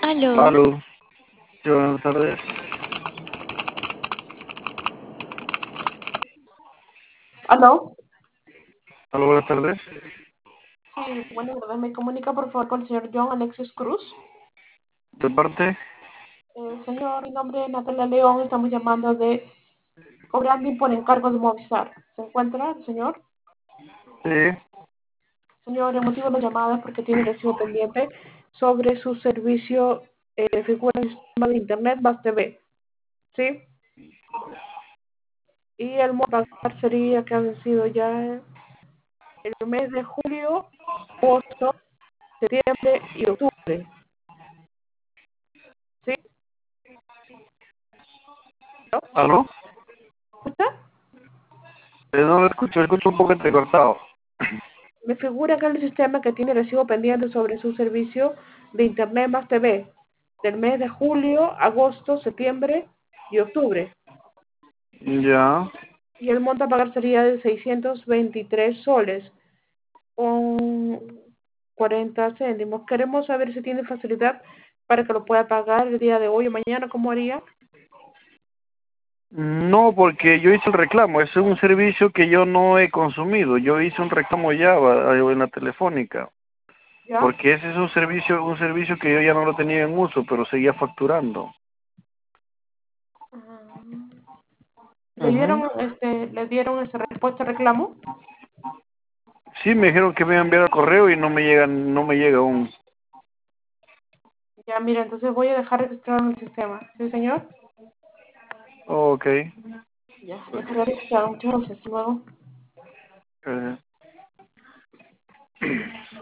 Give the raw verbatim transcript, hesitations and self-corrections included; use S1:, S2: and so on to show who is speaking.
S1: Aló,
S2: Aló, sí, buenas tardes.
S3: ¿Aló?
S2: Aló, buenas tardes.
S3: Sí, buenas tardes. ¿Me comunica por favor con el señor John Alexis Cruz?
S2: ¿De parte?
S3: Eh, señor, mi nombre es Natalia León. Estamos llamando de cobrando por encargo de Movistar. ¿Se encuentra el señor?
S2: Sí,
S3: Señor, el motivo de la llamada es porque tiene recibo pendiente sobre su servicio eh, figura en el sistema de Internet más T V. ¿Sí? Y el monto a pagar sería que han sido ya el mes de julio, agosto, septiembre y octubre. ¿Sí? ¿No?
S2: aló.
S3: ¿Escucha?
S2: Eh, no lo escucho, escucho un poco entrecortado.
S3: Me figura acá en el sistema que tiene recibo pendiente sobre su servicio de Internet más T V del mes de julio, agosto, septiembre y octubre.
S2: Ya.
S3: Y el monto a pagar sería de seiscientos veintitrés soles con cuarenta céntimos. Queremos saber si tiene facilidad para que lo pueda pagar el día de hoy o mañana. ¿Cómo haría?
S2: No, porque yo hice el reclamo. Ese es un servicio que yo no he consumido. Yo hice un reclamo ya va, en la telefónica.
S3: ¿Ya?
S2: Porque ese es un servicio, un servicio que yo ya no lo tenía en uso, pero seguía facturando.
S3: Ah, ¿Le
S2: Ujú.
S3: dieron, este, le dieron esa respuesta al reclamo?
S2: Sí, me dijeron que me iban a enviar el correo y no me llega, no me llega aún.
S3: Ya, mira, entonces voy a dejar registrado en el sistema. ¿Sí, señor?
S2: Ok.
S3: Ya, dejaré registrado. Muchas gracias. Hasta luego.
S2: Eh,